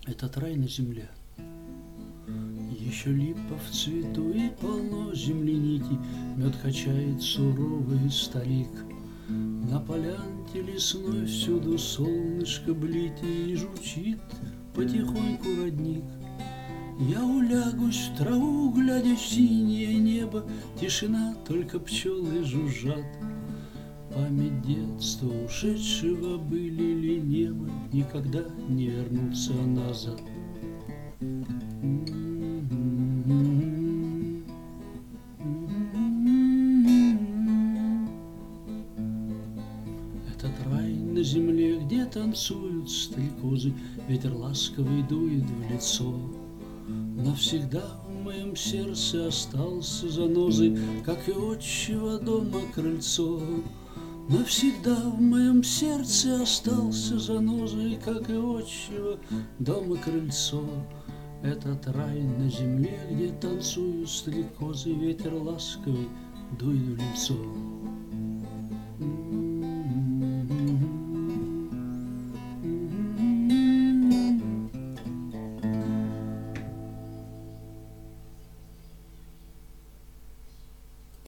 Этот рай на земле. Еще липа в цвету и полно земляники, Мед качает суровый старик. На полянке лесной всюду солнышко блит, И журчит потихоньку родник. Я улягусь в траву, глядя в синее небо, Тишина, только пчелы жужжат. Память детства ушедшего были ли небо, Никогда не вернуться назад. Этот рай на земле, где танцуют стрекозы, Ветер ласковый дует в лицо. Навсегда в моем сердце остался занозой, Как и отчего дома крыльцо. Навсегда в моем сердце остался занозой, Как и отчего дома крыльцо. Этот рай на земле, где танцуют стрекозы, Ветер ласковый дует в лицо.